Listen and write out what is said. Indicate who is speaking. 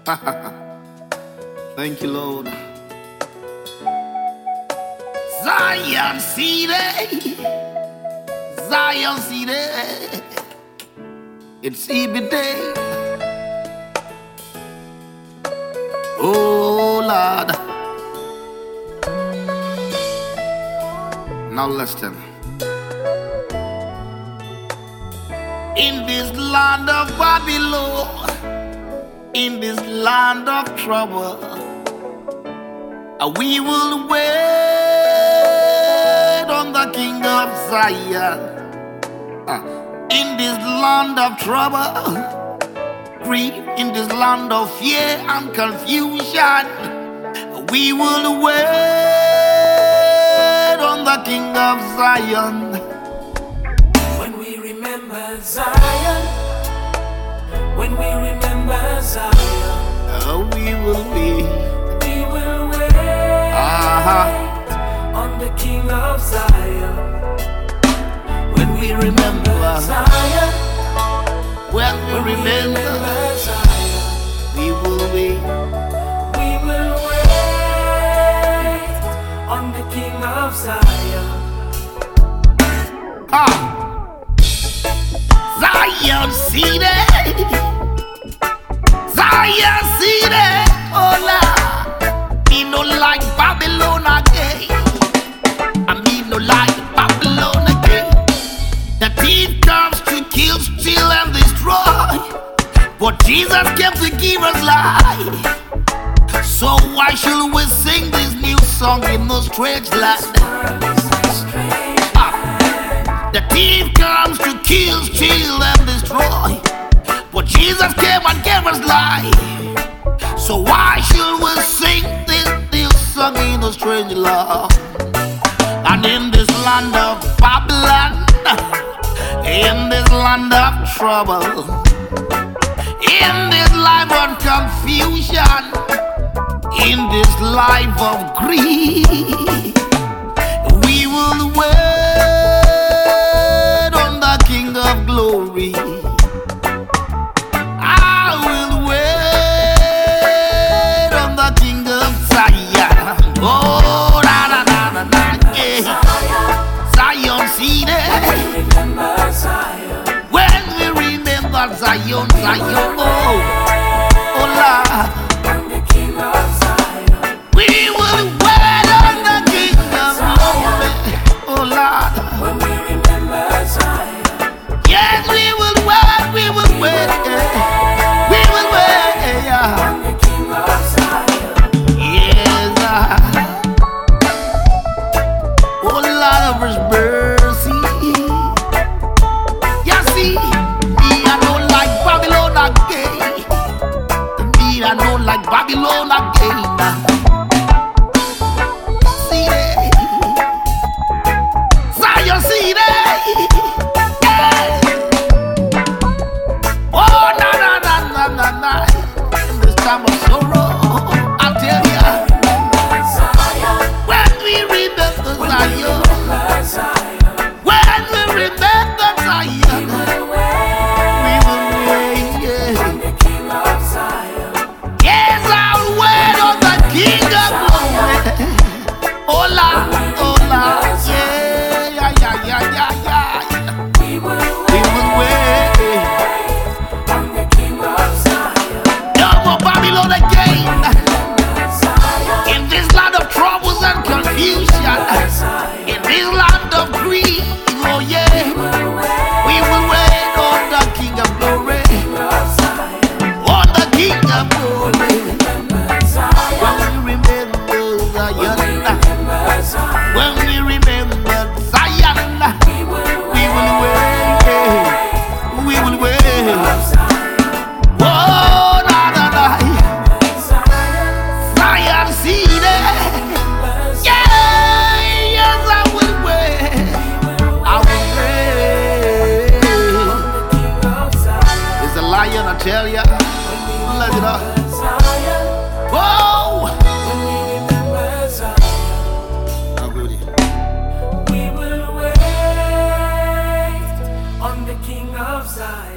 Speaker 1: Thank you, Lord. Zion City, Zion City, it's every day. Oh Lord, now listen. In this land of Babylon, in this land of trouble, we will wait on the King of Zion. In this land of trouble, grief, in this land of fear and confusion, we will wait on the King of Zion.
Speaker 2: When we remember Zion, when we remember Zion,
Speaker 1: we will wait
Speaker 2: on the King of Zion.
Speaker 1: When we remember
Speaker 2: Zion,
Speaker 1: when we remember
Speaker 2: Zion,
Speaker 1: we will wait.
Speaker 2: We will wait on the King of Zion.
Speaker 1: Zion City, Zion City, oh Lord. Me no like Babylon again. I mean no like Babylon again. The thief comes to kill, steal, and destroy, but Jesus came to give us life. So why should we sing this new song in no strange land? The thief comes to kill, steal, and destroy, but Jesus came and gave us life. So why should we sing this new song in a strange land? And in this land of Babylon, in this land of trouble, in this life of confusion, in this life of grief, we will wait on the King of Glory. I will wait on the King of Zion. Oh, da da da da da, yeah. Zion City. When we remember Zion, Zion, oh, oh Lord. We will wait on the King of Glory, oh Lord.
Speaker 2: When we remember Zion,
Speaker 1: Yes, we will wait, we will wait, we will wait, yeah.
Speaker 2: on the King of Zion.
Speaker 1: Yes, oh Lord of His mercy. You see, me I don't like Babylon again. Me I don't like Babylon again. See that? Zion, see that? Yeah. Oh, na na na na na na. In this time of sorrow, I tell ya, when we remember Zion, when we remember Zion, we will wait. Yeah. Yes, I'll wait on the King of Glory. Oh Lord, yeah, yeah. We will wait. No more Babylon again. In this land of troubles and confusion, in this land of grief, oh yeah, we will wait on the King of Glory, on the King of Glory. When we remember Zion, when we remember Zion, we will wait, we will wait. Oh, na na na, Zion City. Yeah, yes, I will wait. I will wait. It's a lion, I tell ya. Let it up. Whoa! How good is it?
Speaker 2: We will wait on the King of Zion.